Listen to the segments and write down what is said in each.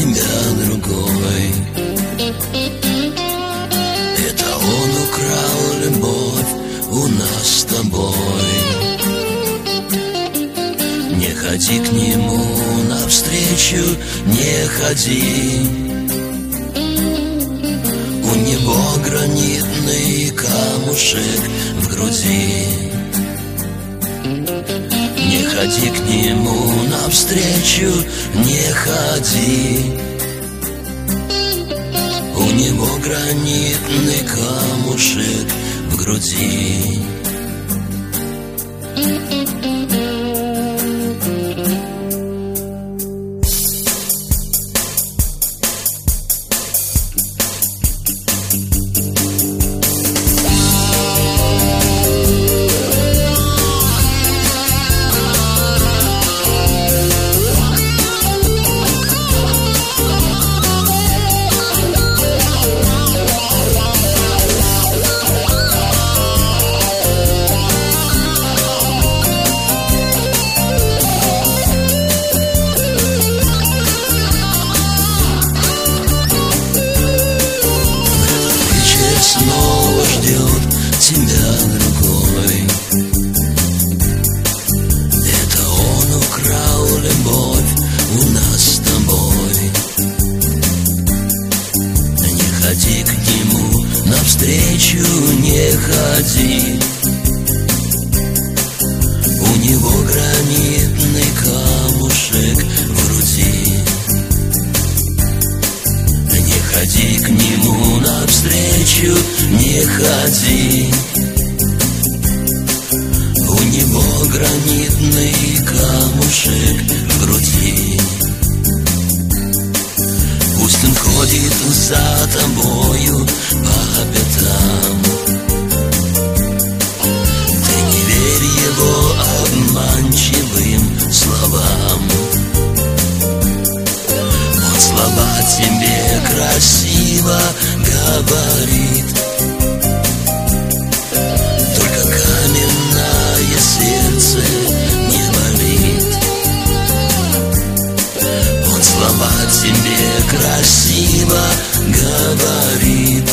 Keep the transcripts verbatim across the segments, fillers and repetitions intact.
тебя другой. Это он украл любовь у нас с тобой. Не ходи к нему навстречу, не ходи. У него гранитный камушек в груди. Не ходи к нему навстречу, не ходи. У него гранитный камушек в груди. Снова ждет тебя другой. Это он украл любовь у нас с тобой. Не ходи к нему навстречу, не ходи. У него гранитный камушек в груди. Не ходи к нему навстречу, не ходи. У него гранитный камушек в груди. Пусть он ходит за тобою по пятам. Ты не верь его обманчивым словам. Он слова тебе красиво говорит, только каменное сердце не болит. Он слова тебе красиво говорит,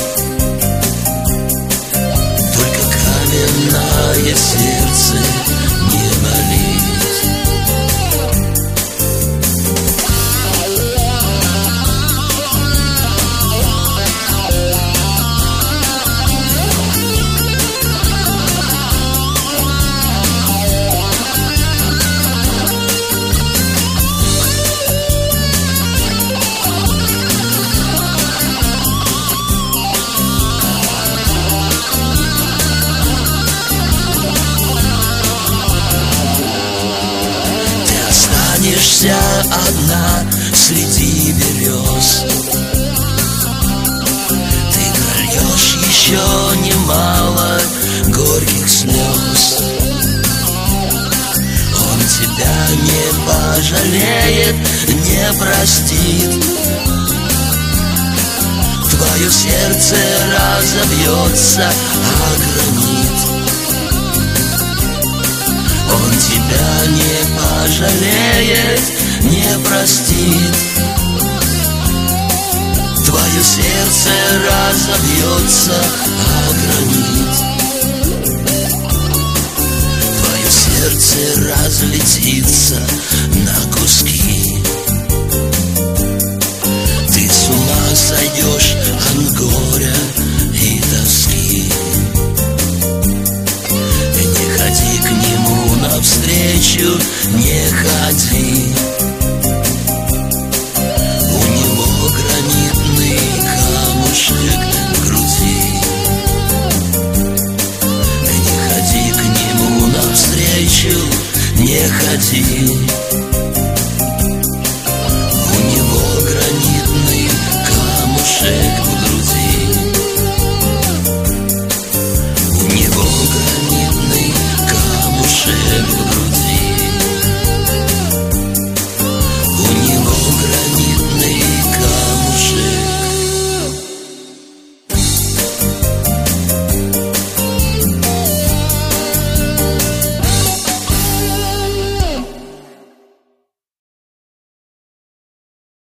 только каменное сердце не болит. Останешься одна среди берез. Ты прольешь еще немало горьких слез. Он тебя не пожалеет, не простит. Твое сердце разобьется о гранит. Он тебя не пожалеет, не простит. Твое сердце разобьется о гранит. Твое сердце разлетится на куски. Ты с ума сойдешь от горя и тоски. Не ходи к нему навстречу, не ходи. У него гранитный камушек в груди. Не ходи к нему навстречу, не ходи.